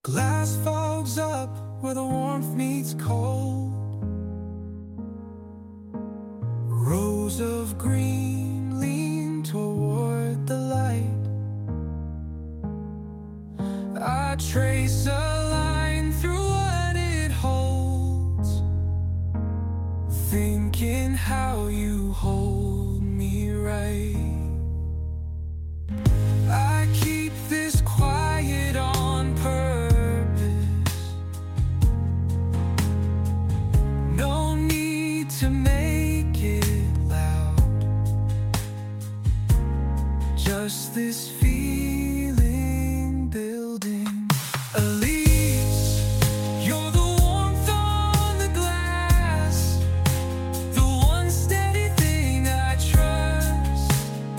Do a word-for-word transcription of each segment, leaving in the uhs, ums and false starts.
Glass fogs up where the warmth meets cold. Rows of green lean toward the light. I trace a line through what it holds, thinking how you hold me right. I keep this quiet on purpose. No need to make it loud. Just this feeling building. Elise, you're the warmth on the glass, the one steady thing I trust.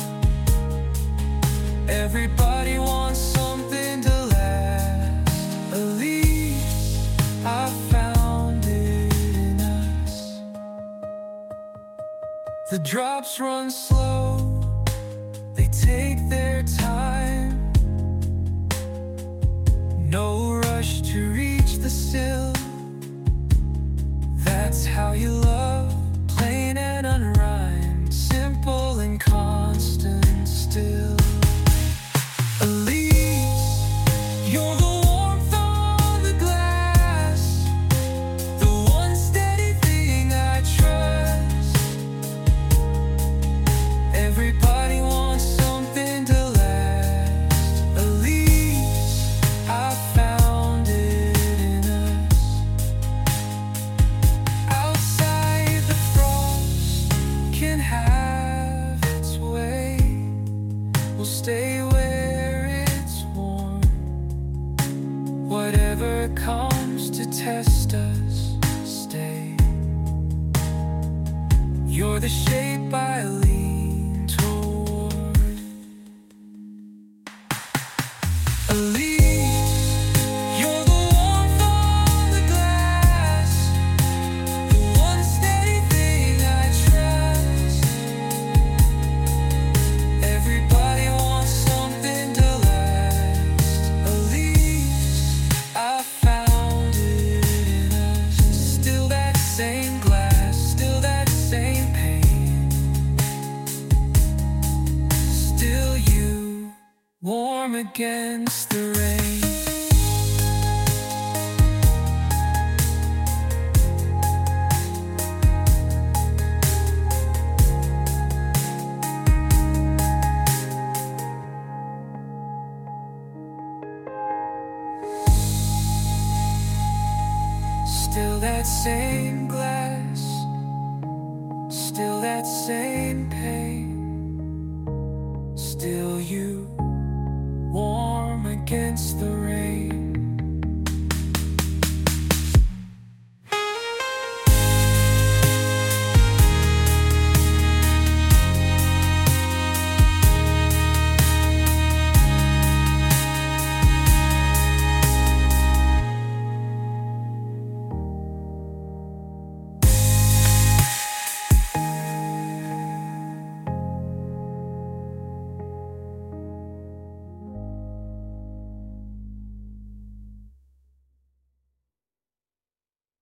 Everybody wants something to last. Elise, I found it in us. The drops run slow, they take their time. No rush to reach the sill. That's how you love, plain and unrhymed, simple and constant still. Elise, you're the warmth on the glass, the one steady thing I trust. Everybody wants something to last. Elise, I found it in us. Outside the frost can have its way. We'll stay where it's warm. Whatever comes to test us, stay. You're the shape I lean toward. Elise, you're the warmth on the glass, the one steady thing I trust. Everybody wants something to last. Elise, I found it in us. Still that same glass, still that same pain. Still you, warm against the rain. Still that same glass, still that same pain. Still you, warm against the rain.